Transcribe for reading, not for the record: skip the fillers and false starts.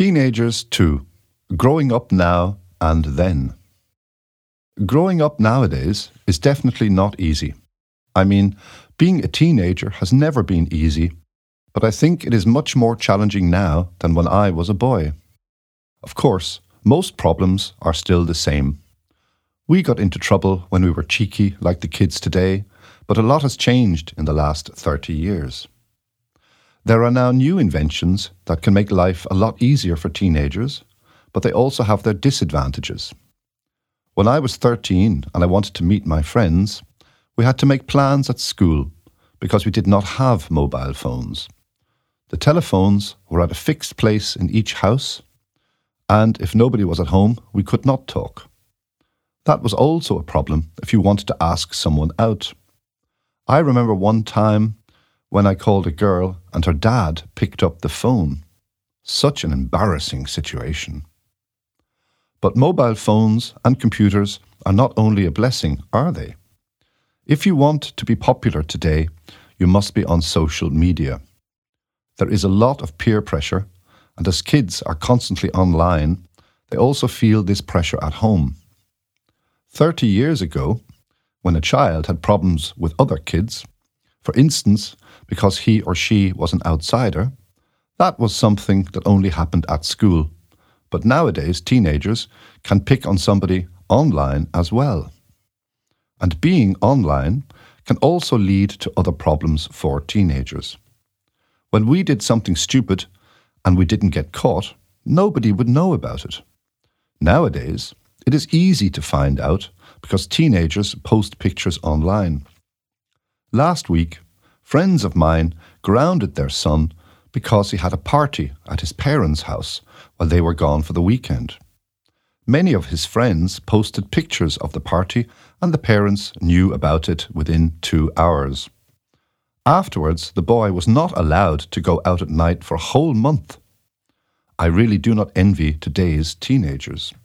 Teenagers too. Growing up now and then. Growing up nowadays is definitely not easy. I mean, being a teenager has never been easy, but I think it is much more challenging now than when I was a boy. Of course, most problems are still the same. We got into trouble when we were cheeky like the kids today, but a lot has changed in the last 30 years. There are now new inventions that can make life a lot easier for teenagers, but they also have their disadvantages. When I was 13 and I wanted to meet my friends, we had to make plans at school because we did not have mobile phones. The telephones were at a fixed place in each house, and if nobody was at home, we could not talk. That was also a problem if you wanted to ask someone out. I remember one time when I called a girl and her dad picked up the phone. Such an embarrassing situation. But mobile phones and computers are not only a blessing, are they? If you want to be popular today, you must be on social media. There is a lot of peer pressure, and as kids are constantly online, they also feel this pressure at home. 30 years ago, when a child had problems with other kids, for instance, because he or she was an outsider, that was something that only happened at school. But nowadays, teenagers can pick on somebody online as well. And being online can also lead to other problems for teenagers. When we did something stupid and we didn't get caught, nobody would know about it. Nowadays, it is easy to find out because teenagers post pictures online. Last week, friends of mine grounded their son because he had a party at his parents' house while they were gone for the weekend. Many of his friends posted pictures of the party and the parents knew about it within 2 hours. Afterwards, the boy was not allowed to go out at night for a whole month. I really do not envy today's teenagers.